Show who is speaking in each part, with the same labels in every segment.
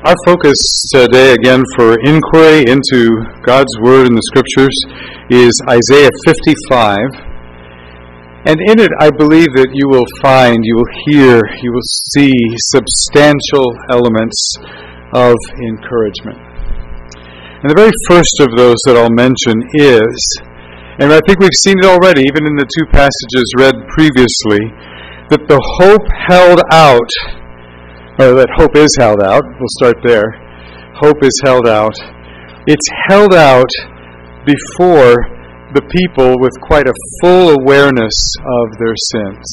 Speaker 1: Our focus today, again, for inquiry into God's Word in the Scriptures is Isaiah 55. And in it, I believe that you will find, you will hear, you will see substantial elements of encouragement. And the very first of those that I'll mention is, and I think we've seen it already, even in the two passages read previously, that the hope held out, or that hope is held out. We'll start there. Hope is held out. It's held out before the people with quite a full awareness of their sins.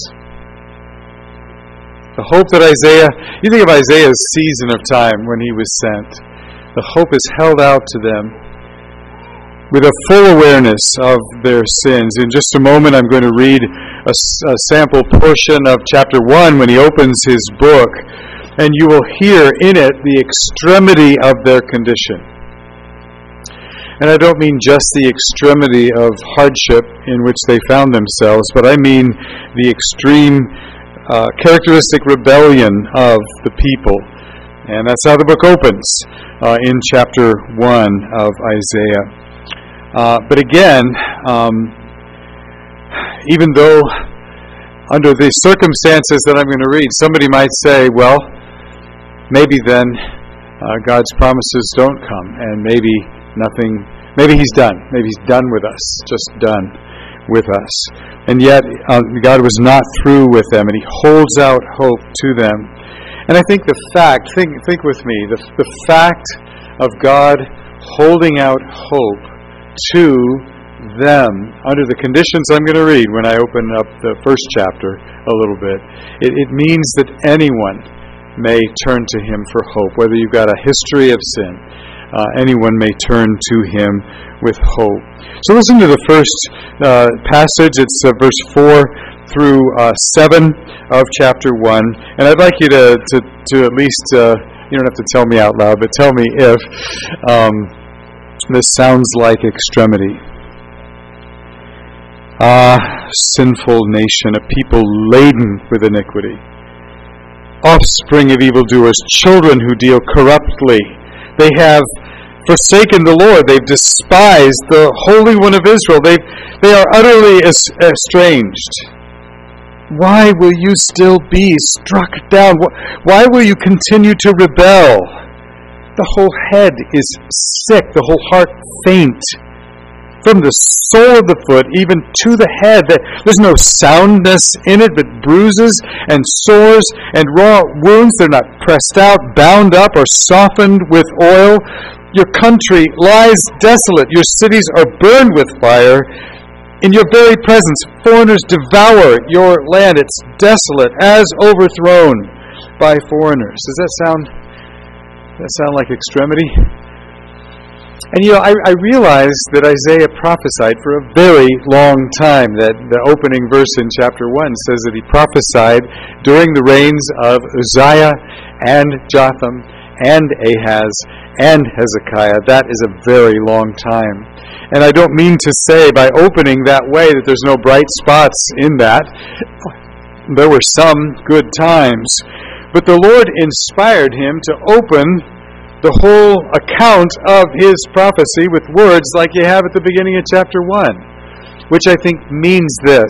Speaker 1: The hope that you think of Isaiah's season of time when he was sent. The hope is held out to them with a full awareness of their sins. In just a moment, I'm going to read a sample portion of chapter 1 when he opens his book. And you will hear in it the extremity of their condition. And I don't mean just the extremity of hardship in which they found themselves, but I mean the extreme characteristic rebellion of the people. And that's how the book opens in chapter 1 of Isaiah. But again, even though under the circumstances that I'm going to read, somebody might say, well, maybe then God's promises don't come, and maybe he's done. Maybe he's done with us, just done with us. And yet, God was not through with them, and he holds out hope to them. And I think think with me, the fact of God holding out hope to them under the conditions I'm going to read when I open up the first chapter a little bit, it means that anyone may turn to him for hope. Whether you've got a history of sin, anyone may turn to him with hope. So listen to the first passage. It's verse 4 through 7 of chapter 1. And I'd like you to at least, you don't have to tell me out loud, but tell me if this sounds like extremity. Sinful nation, a people laden with iniquity. Offspring of evildoers, children who deal corruptly. They have forsaken the Lord. They've despised the Holy One of Israel. They are utterly estranged. Why will you still be struck down? Why will you continue to rebel? The whole head is sick, the whole heart faint. From the sole of the foot even to the head, there's no soundness in it, but bruises and sores and raw wounds. They're not pressed out, bound up, or softened with oil. Your country lies desolate. Your cities are burned with fire. In your very presence, foreigners devour your land. It's desolate, as overthrown by foreigners. Does that sound like extremity? And I realize that Isaiah prophesied for a very long time. That the opening verse in chapter 1 says that he prophesied during the reigns of Uzziah and Jotham and Ahaz and Hezekiah. That is a very long time. And I don't mean to say by opening that way that there's no bright spots in that. There were some good times. But the Lord inspired him to open the whole account of his prophecy with words like you have at the beginning of chapter 1, which I think means this,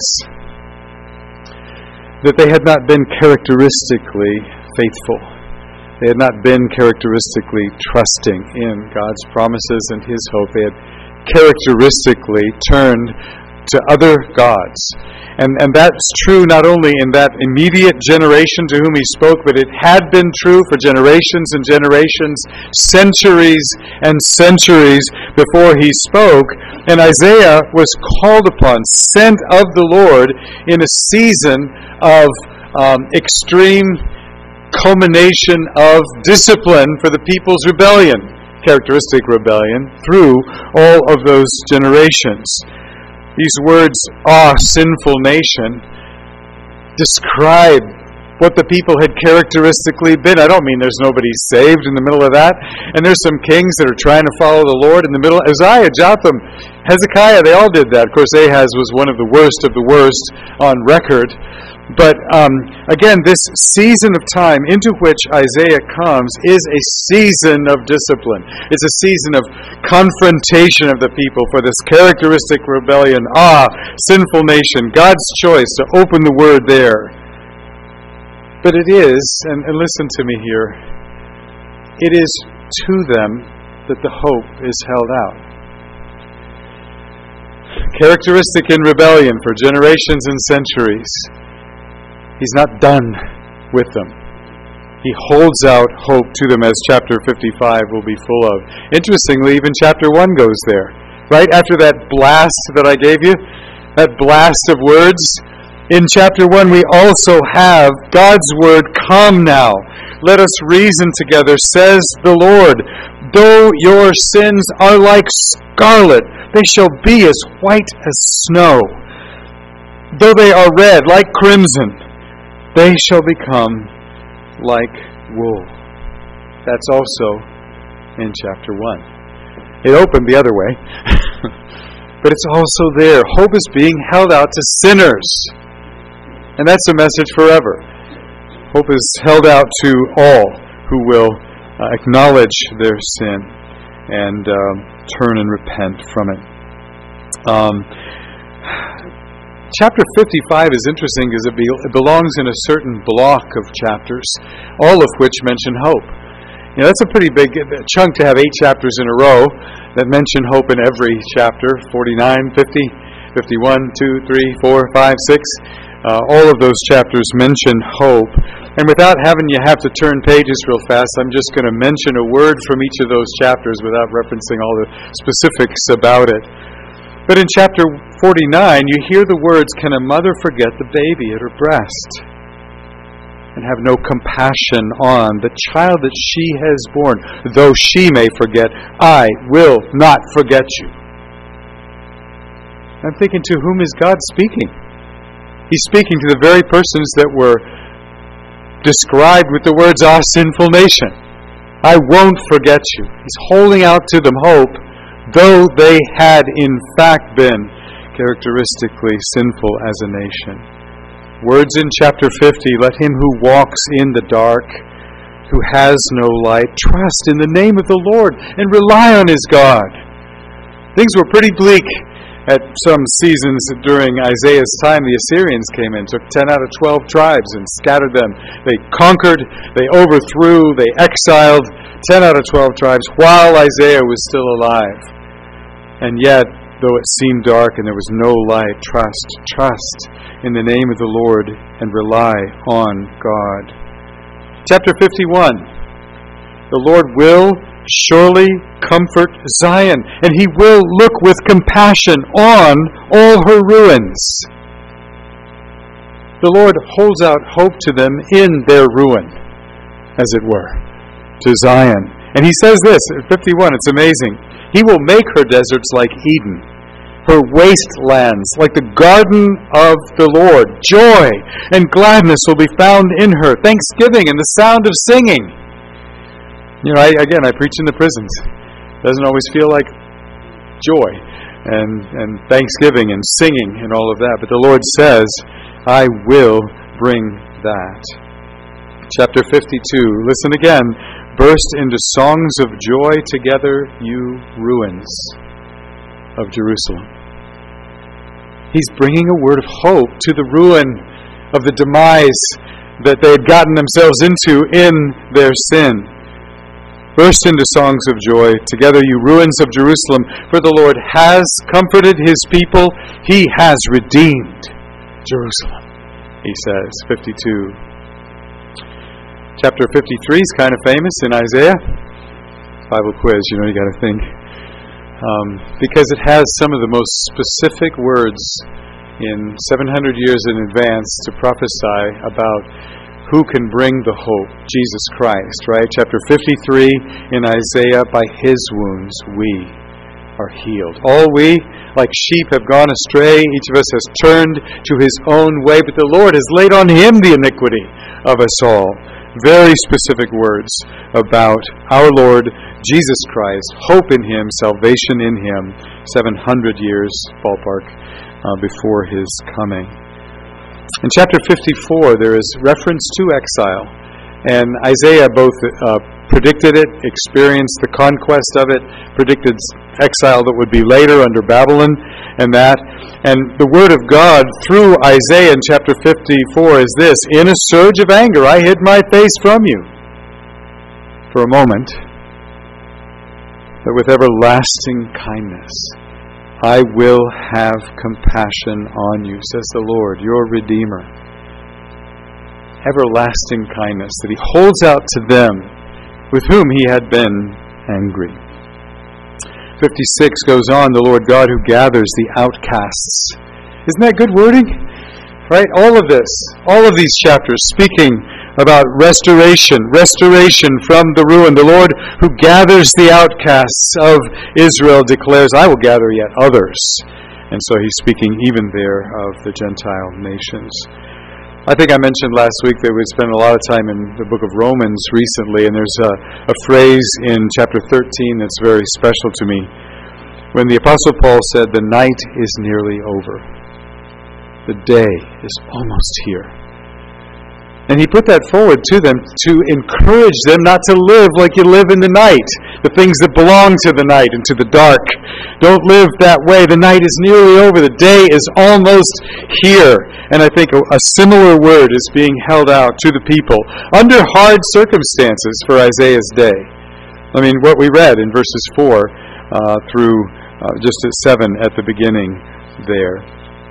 Speaker 1: that they had not been characteristically faithful. They had not been characteristically trusting in God's promises and his hope. They had characteristically turned to other gods. And that's true not only in that immediate generation to whom he spoke, but it had been true for generations and generations, centuries and centuries before he spoke. And Isaiah was called upon, sent of the Lord in a season of extreme culmination of discipline for the people's rebellion, characteristic rebellion, through all of those generations. These words, sinful nation, describe what the people had characteristically been. I don't mean there's nobody saved in the middle of that. And there's some kings that are trying to follow the Lord in the middle. Uzziah, Jotham, Hezekiah, they all did that. Of course, Ahaz was one of the worst on record. But again, this season of time into which Isaiah comes is a season of discipline. It's a season of confrontation of the people for this characteristic rebellion. Sinful nation, God's choice to open the word there. But it is, and listen to me here, it is to them that the hope is held out. Characteristic in rebellion for generations and centuries, He's not done with them. He holds out hope to them, as chapter 55 will be full of. Interestingly, even chapter 1 goes there. Right after that blast that I gave you, that blast of words, in chapter 1 we also have God's word, "Come now, let us reason together, says the Lord. Though your sins are like scarlet, they shall be as white as snow. Though they are red like crimson, they shall become like wool." That's also in chapter 1. It opened the other way. But it's also there. Hope is being held out to sinners. And that's a message forever. Hope is held out to all who will acknowledge their sin and turn and repent from it. Chapter 55 is interesting because it belongs in a certain block of chapters, all of which mention hope. That's a pretty big chunk to have 8 chapters in a row that mention hope in every chapter. 49, 50, 51, 2, 3, 4, 5, 6. All of those chapters mention hope. And without having you have to turn pages real fast, I'm just going to mention a word from each of those chapters without referencing all the specifics about it. But in chapter 49, you hear the words, "Can a mother forget the baby at her breast and have no compassion on the child that she has born? Though she may forget, I will not forget you." I'm thinking, to whom is God speaking? He's speaking to the very persons that were described with the words, sinful nation. I won't forget you. He's holding out to them hope, though they had in fact been characteristically sinful as a nation. Words in chapter 50, "Let him who walks in the dark, who has no light, trust in the name of the Lord and rely on his God." Things were pretty bleak at some seasons during Isaiah's time. The Assyrians came in, took 10 out of 12 tribes and scattered them. They conquered, they overthrew, they exiled 10 out of 12 tribes while Isaiah was still alive. And yet, though it seemed dark and there was no light, trust in the name of the Lord and rely on God. Chapter 51. The Lord will surely comfort Zion, and He will look with compassion on all her ruins. The Lord holds out hope to them in their ruin, as it were, to Zion. And He says this, at 51, it's amazing. He will make her deserts like Eden, her wastelands like the garden of the Lord. Joy and gladness will be found in her, thanksgiving and the sound of singing. I preach in the prisons. Doesn't always feel like joy and thanksgiving and singing and all of that. But the Lord says, I will bring that. Chapter 52, listen again. Burst into songs of joy together, you ruins of Jerusalem. He's bringing a word of hope to the ruin of the demise that they had gotten themselves into in their sin. Burst into songs of joy together, you ruins of Jerusalem, for the Lord has comforted His people. He has redeemed Jerusalem, he says, 52. Chapter 53 is kind of famous in Isaiah. Bible quiz, you got to think. Because it has some of the most specific words in 700 years in advance to prophesy about who can bring the hope, Jesus Christ, right? Chapter 53 in Isaiah, by His wounds we are healed. All we, like sheep, have gone astray. Each of us has turned to his own way, but the Lord has laid on Him the iniquity of us all. Very specific words about our Lord Jesus Christ, hope in Him, salvation in Him, 700 years, ballpark, before His coming. In chapter 54, there is reference to exile. And Isaiah both predicted it, experienced the conquest of it, predicted exile that would be later under Babylon, and that. And the word of God through Isaiah in chapter 54 is this: in a surge of anger I hid my face from you for a moment, but with everlasting kindness I will have compassion on you, says the Lord, your Redeemer. Everlasting kindness that He holds out to them with whom He had been angry. 56 goes on, the Lord God who gathers the outcasts. Isn't that good wording? Right? All of these chapters speaking about restoration from the ruin. The Lord who gathers the outcasts of Israel declares, I will gather yet others. And so He's speaking even there of the Gentile nations. I think I mentioned last week that we spent a lot of time in the book of Romans recently, and there's a phrase in chapter 13 that's very special to me. When the Apostle Paul said, the night is nearly over. The day is almost here. And he put that forward to them to encourage them not to live like you live in the night. The things that belong to the night and to the dark. Don't live that way. The night is nearly over. The day is almost here. And I think a similar word is being held out to the people under hard circumstances for Isaiah's day. I mean, what we read in verses 4 through just at 7 at the beginning there.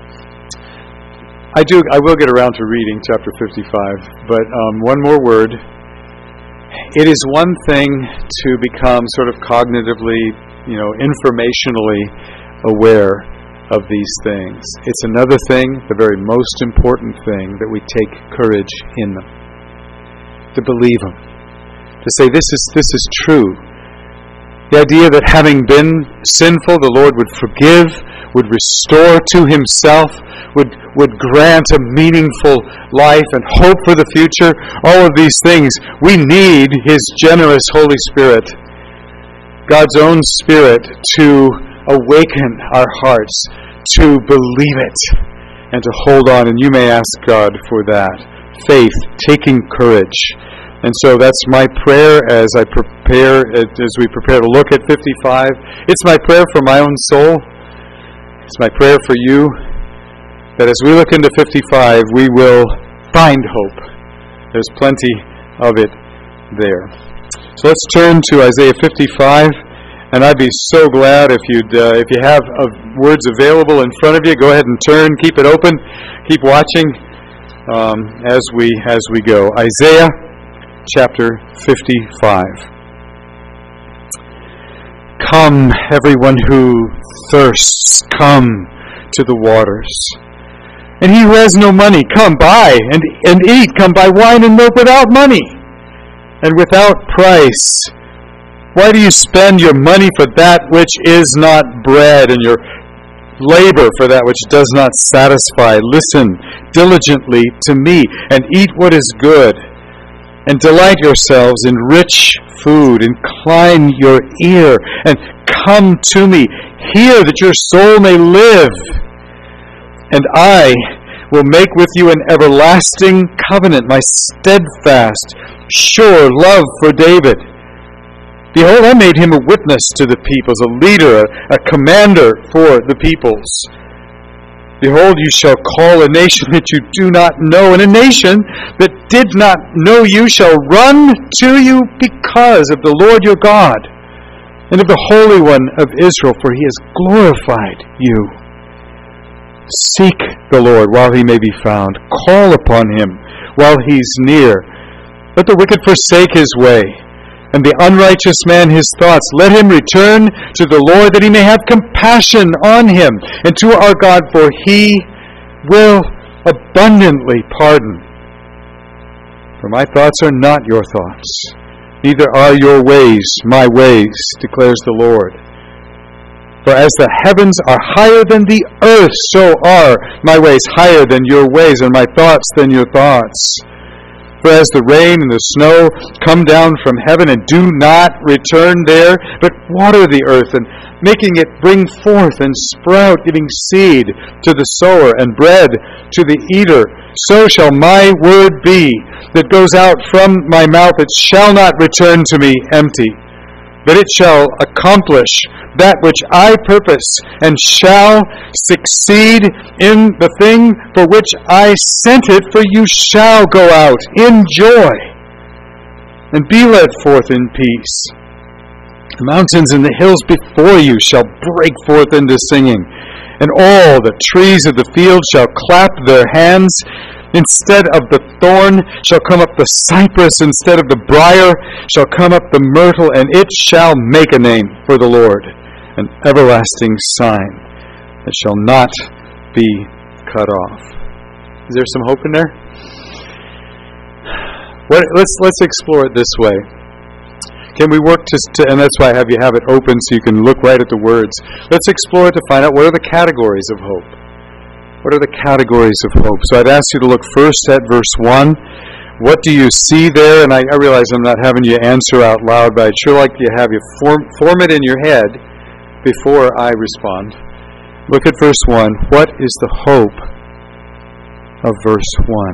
Speaker 1: I will get around to reading chapter 55, but one more word. It is one thing to become sort of cognitively, informationally aware of these things. It's another thing, the very most important thing, that we take courage in them. To believe them. To say, this is true. The idea that having been sinful, the Lord would forgive, would restore to Himself, would grant a meaningful life and hope for the future. All of these things, we need His generous Holy Spirit, God's own Spirit, to awaken our hearts, to believe it, and to hold on. And you may ask God for that. Faith, taking courage. And so that's my prayer as we prepare to look at 55. It's my prayer for my own soul. It's my prayer for you, that as we look into 55, we will find hope. There's plenty of it there. So let's turn to Isaiah 55, and I'd be so glad if you have words available in front of you, go ahead and turn, keep it open, keep watching as we go. Isaiah chapter 55. Come, everyone who thirsts, come to the waters. And he who has no money, come buy and eat. Come buy wine and milk without money and without price. Why do you spend your money for that which is not bread, and your labor for that which does not satisfy? Listen diligently to me and eat what is good, and delight yourselves in rich food. Incline your ear and come to me. Hear that your soul may live. And I will make with you an everlasting covenant, my steadfast, sure love for David. Behold, I made him a witness to the peoples, a leader, a commander for the peoples. Behold, you shall call a nation that you do not know, and a nation that did not know you shall run to you because of the Lord your God and of the Holy One of Israel, for He has glorified you. Seek the Lord while He may be found. Call upon Him while He's near. Let the wicked forsake his way, and the unrighteous man his thoughts. Let him return to the Lord, that He may have compassion on him, and to our God, for He will abundantly pardon. For my thoughts are not your thoughts, neither are your ways my ways, declares the Lord. For as the heavens are higher than the earth, so are my ways higher than your ways, and my thoughts than your thoughts. For as the rain and the snow come down from heaven and do not return there, but water the earth and making it bring forth and sprout, giving seed to the sower and bread to the eater, so shall my word be that goes out from my mouth. It shall not return to me empty, but it shall accomplish that which I purpose, and shall succeed in the thing for which I sent it, for you shall go out in joy, and be led forth in peace. The mountains and the hills before you shall break forth into singing, and all the trees of the field shall clap their hands. Instead of the thorn shall come up the cypress, instead of the briar shall come up the myrtle, and it shall make a name for the Lord, an everlasting sign that shall not be cut off. Is there some hope in there? Let's explore it this way. Can we work to and that's why I have it open so you can look right at the words. Let's explore it to find out what are the categories of hope. What are the categories of hope? So I'd ask you to look first at verse 1. What do you see there? And I realize I'm not having you answer out loud, but I'd sure like to have you form it in your head before I respond. Look at verse 1. What is the hope of verse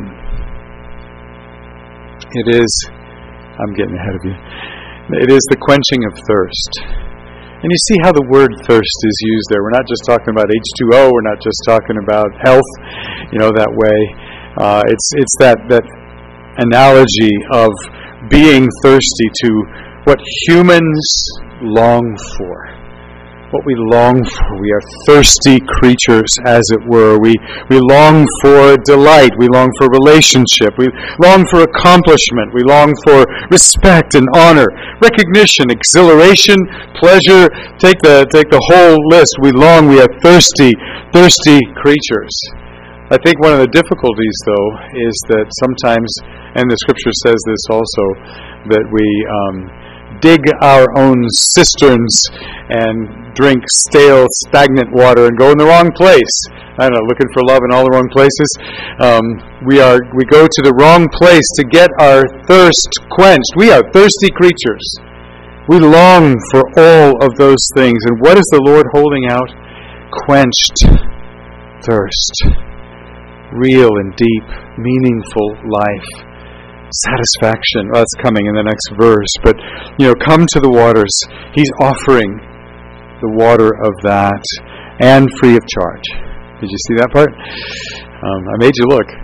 Speaker 1: 1? It is, I'm getting ahead of you, it is the quenching of thirst. And you see how the word thirst is used there. We're not just talking about H2O. We're not just talking about health, that way. It's that analogy of being thirsty to what humans long for. What we long for. We are thirsty creatures, as it were. We long for delight. We long for relationship. We long for accomplishment. We long for respect and honor, recognition, exhilaration, pleasure. Take the whole list. We are thirsty creatures. I think one of the difficulties, though, is that sometimes, and the Scripture says this also, that we dig our own cisterns and drink stale, stagnant water and go in the wrong place. I don't know, looking for love in all the wrong places. We go to the wrong place to get our thirst quenched. We are thirsty creatures. We long for all of those things. And what is the Lord holding out? Quenched thirst. Real and deep, meaningful life. Satisfaction. Well, that's coming in the next verse. But, come to the waters. He's offering the water of that, and free of charge. Did you see that part? I made you look.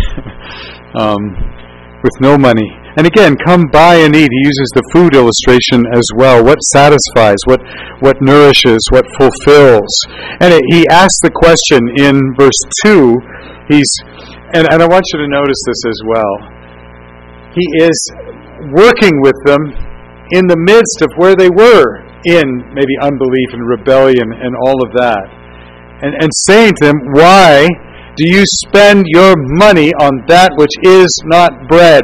Speaker 1: With no money. And again, come buy and eat. He uses the food illustration as well. What satisfies, what nourishes, what fulfills. And he asks the question in verse 2. And I want you to notice this as well. He is working with them in the midst of where they were in maybe unbelief and rebellion and all of that. And saying to them, why do you spend your money on that which is not bread?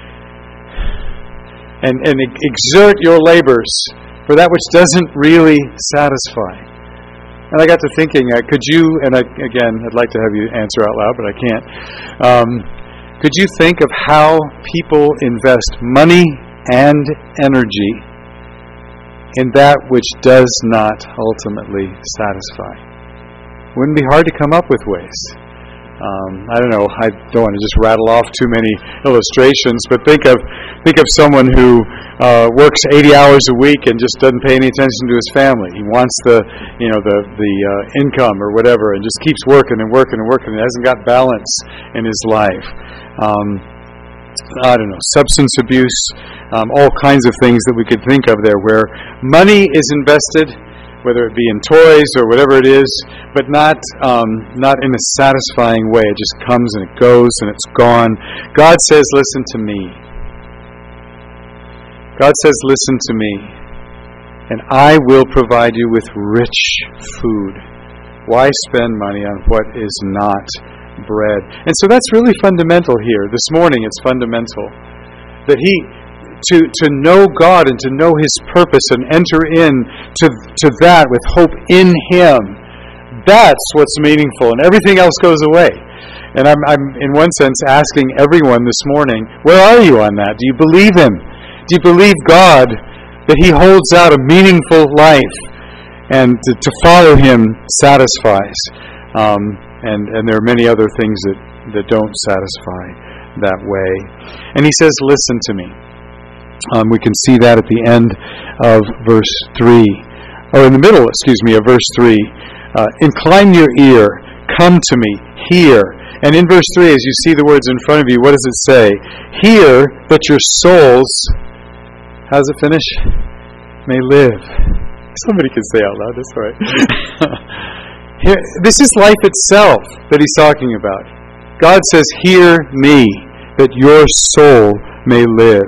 Speaker 1: And exert your labors for that which doesn't really satisfy. And I got to thinking, could you, and I'd like to have you answer out loud, but I can't. Could you think of how people invest money and energy in that which does not ultimately satisfy? Wouldn't be hard to come up with ways. I don't know. I don't want to just rattle off too many illustrations, but think of someone who works 80 hours a week and just doesn't pay any attention to his family. He wants the income or whatever, and just keeps working and working and working, and hasn't got balance in his life. I don't know, substance abuse, all kinds of things that we could think of there, where money is invested, whether it be in toys or whatever it is, but not in a satisfying way. It just comes and it goes and it's gone. God says, listen to me. God says, listen to me, and I will provide you with rich food. Why spend money on what is not bread? And so that's really fundamental here. This morning it's fundamental that to know God and to know His purpose and enter in to that with hope in Him. That's what's meaningful, and everything else goes away. And I'm in one sense asking everyone this morning, where are you on that? Do you believe Him? Do you believe God, that He holds out a meaningful life, and to follow Him satisfies? And there are many other things that don't satisfy that way. And he says, listen to me. We can see that at the end of verse 3. Or in the middle, of verse 3. Incline your ear, come to me, hear. And in verse 3, as you see the words in front of you, what does it say? Hear that your souls, how does it finish? May live. Somebody can say out loud, that's all right. Here, this is life itself that he's talking about. God says, hear me, that your soul may live.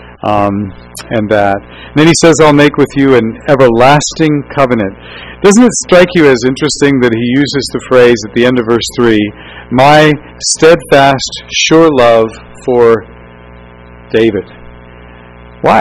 Speaker 1: And then he says, I'll make with you an everlasting covenant. Doesn't it strike you as interesting that he uses the phrase at the end of verse 3, my steadfast, sure love for David? Why?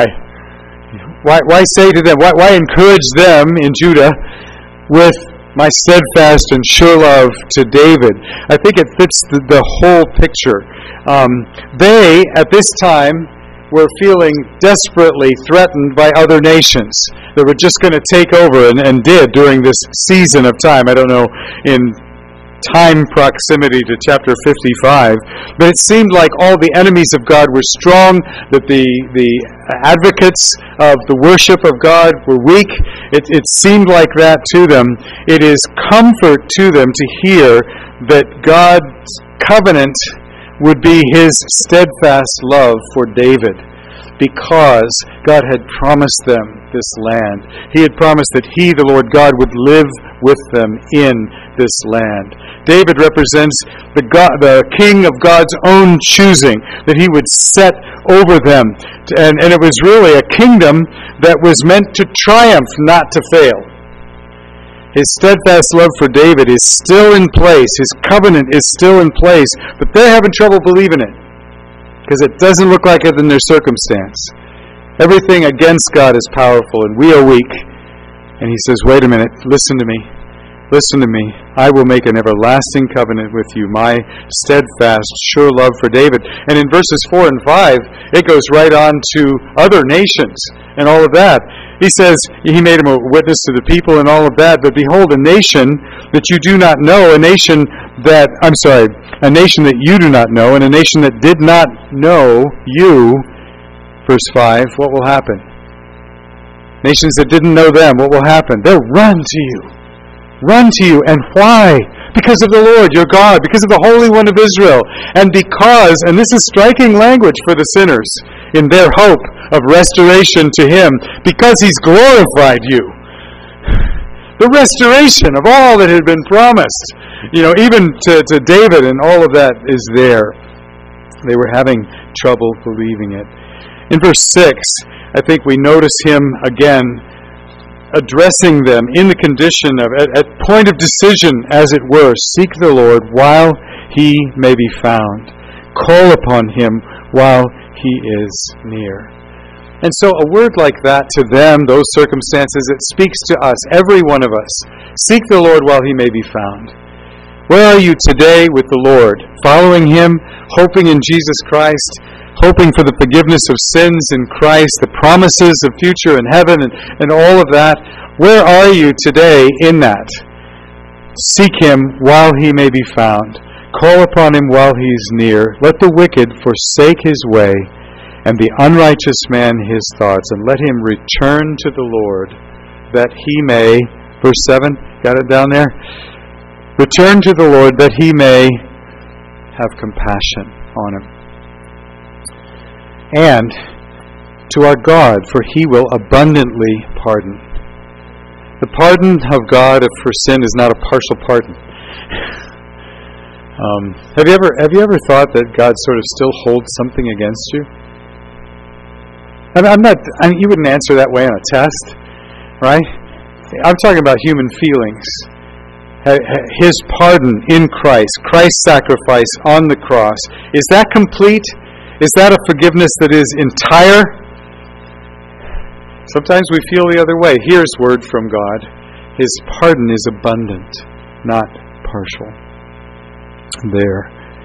Speaker 1: Why say to them, why encourage them in Judah with my steadfast and sure love to David? I think it fits the whole picture. They, at this time, were feeling desperately threatened by other nations that were just going to take over, and did during this season of time. I don't know in time proximity to chapter 55, but it seemed like all the enemies of God were strong, that the advocates of the worship of God were weak. It seemed like that to them. It is comfort to them to hear that God's covenant would be His steadfast love for David, because God had promised them this land. He had promised that He, the Lord God, would live with them in this land. David represents the king of God's own choosing, that He would set over them. And it was really a kingdom that was meant to triumph, not to fail. His steadfast love for David is still in place. His covenant is still in place. But they're having trouble believing it, because it doesn't look like it in their circumstance. Everything against God is powerful, and we are weak. And he says, wait a minute, listen to me. Listen to me. I will make an everlasting covenant with you, my steadfast, sure love for David. And in verses 4 and 5, it goes right on to other nations and all of that. He says, He made him a witness to the people and all of that, but behold, a nation that you do not know, a nation that you do not know, and a nation that did not know you. Verse 5, what will happen? Nations that didn't know them, what will happen? They'll run to you. Run to you. And why? Because of the Lord your God, because of the Holy One of Israel, and because, and this is striking language for the sinners in their hope of restoration to Him, because He's glorified you. The restoration of all that had been promised, even to David, and all of that is there. They were having trouble believing it. In verse 6, I think we notice Him again addressing them in the condition of, at point of decision, as it were. Seek the Lord while He may be found. Call upon Him while He is near. And so a word like that to them, those circumstances, it speaks to us, every one of us. Seek the Lord while He may be found. Where are you today with the Lord? Following Him, hoping in Jesus Christ, hoping for the forgiveness of sins in Christ, the promises of future in heaven, and all of that. Where are you today in that? Seek Him while He may be found. Call upon Him while He is near. Let the wicked forsake his way, and the unrighteous man his thoughts, and let him return to the Lord, that He may, verse 7, got it down there? Return to the Lord, that He may have compassion on him. And to our God, for He will abundantly pardon. The pardon of God for sin is not a partial pardon. Have you ever thought that God sort of still holds something against you? You wouldn't answer that way on a test, right? I'm talking about human feelings. His pardon in Christ, Christ's sacrifice on the cross, is that complete? Is that a forgiveness that is entire? Sometimes we feel the other way. Here's word from God. His pardon is abundant, not partial. There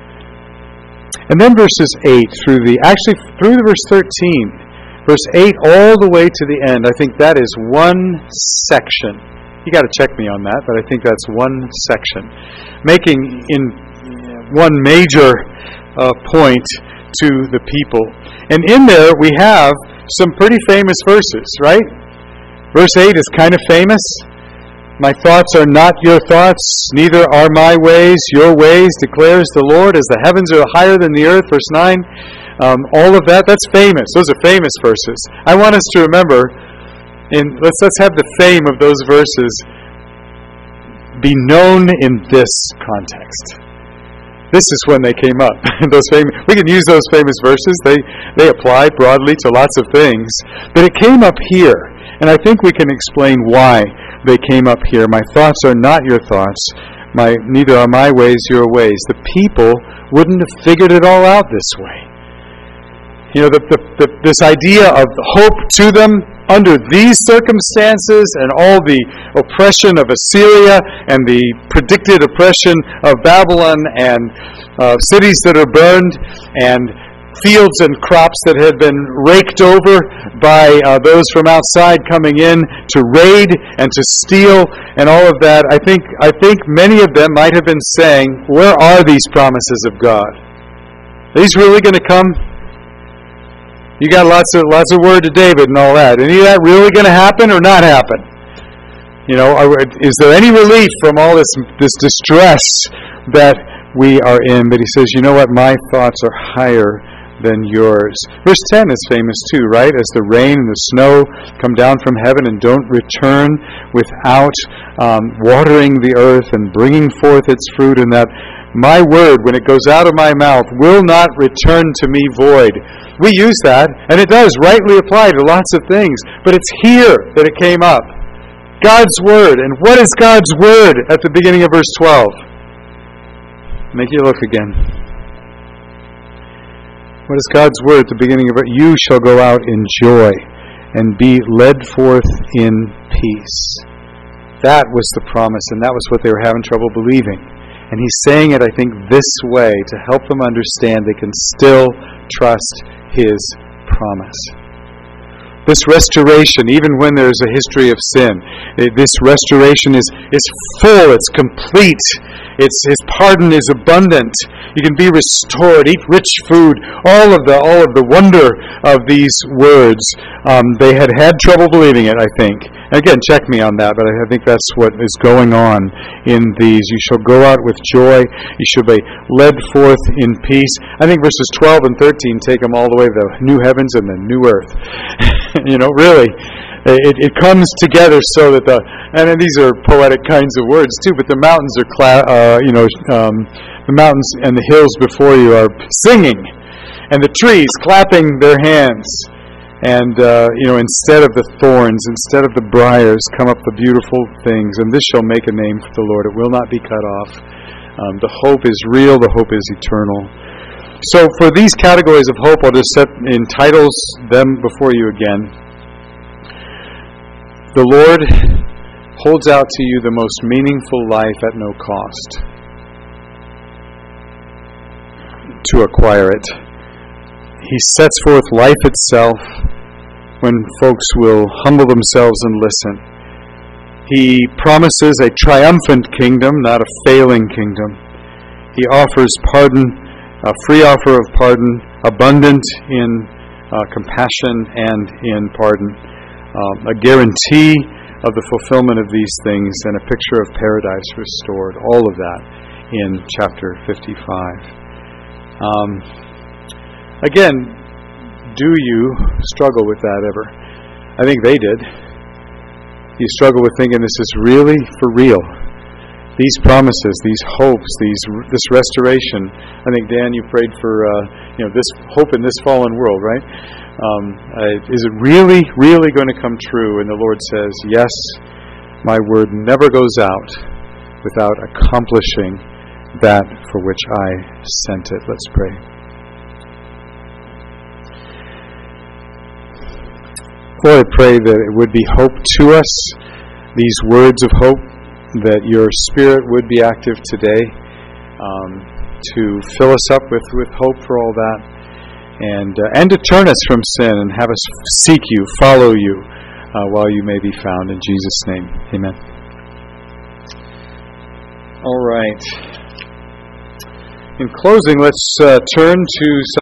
Speaker 1: And then verses 8 through the verse 13. Verse 8 all the way to the end. I think that is one section. You got to check me on that, but I think that's one section. Making in one major point to the people. And in there we have some pretty famous verses, right? Verse 8 is kind of famous. My thoughts are not your thoughts, neither are my ways your ways, declares the Lord, as the heavens are higher than the earth. Verse 9, all of that's famous. Those are famous verses. I want us to remember, let's have the fame of those verses be known in this context. This is when they came up. We can use those famous verses. They apply broadly to lots of things. But it came up here. And I think we can explain why they came up here. My thoughts are not your thoughts. Neither are my ways your ways. The people wouldn't have figured it all out this way. You know, this idea of hope to them under these circumstances and all the oppression of Assyria and the predicted oppression of Babylon and cities that are burned and fields and crops that had been raked over by those from outside coming in to raid and to steal and all of that. I think many of them might have been saying, where are these promises of God? Are these really going to come? You got lots of word to David and all that. Any of that really going to happen or not happen? You know, is there any relief from all this distress that we are in? But he says, you know what? My thoughts are higher than yours. Verse 10 is famous too, right? As the rain and the snow come down from heaven and don't return without watering the earth and bringing forth its fruit, and that my word, when it goes out of my mouth, will not return to me void. We use that, and it does rightly apply to lots of things, but it's here that it came up. God's word. And what is God's word at the beginning of verse 12? Make you look again. What is God's word at the beginning of it? You shall go out in joy and be led forth in peace. That was the promise, and that was what they were having trouble believing. And he's saying it, I think, this way to help them understand they can still trust his promise. This restoration, even when there's a history of sin, this restoration is full, it's complete. His pardon is abundant. You can be restored, eat rich food. All of the wonder of these words. They had trouble believing it, I think. Again, check me on that, but I think that's what is going on in these. You shall go out with joy. You shall be led forth in peace. I think verses 12 and 13 take them all the way to the new heavens and the new earth. You know, really. It comes together so that and these are poetic kinds of words too, but the mountains are, the mountains and the hills before you are singing, and the trees clapping their hands. And, instead of the thorns, instead of the briars, come up the beautiful things. And this shall make a name for the Lord. It will not be cut off. The hope is real. The hope is eternal. So for these categories of hope, I'll just set in titles them before you again. The Lord holds out to you the most meaningful life at no cost to acquire it. He sets forth life itself when folks will humble themselves and listen. He promises a triumphant kingdom, not a failing kingdom. He offers pardon, a free offer of pardon, abundant in compassion and in pardon. A guarantee of the fulfillment of these things and a picture of paradise restored. All of that in chapter 55. Again, do you struggle with that ever? I think they did. You struggle with thinking this is really for real. These promises, these hopes, this restoration. I think, Dan, you prayed for this hope in this fallen world, right? Is it really, really going to come true? And the Lord says, yes, my word never goes out without accomplishing that for which I sent it. Let's pray. Lord, I pray that it would be hope to us, these words of hope, that your Spirit would be active today. to fill us up with hope for all that, and to turn us from sin and have us seek you, follow you, while you may be found. In Jesus' name, amen. All right. In closing, let's turn to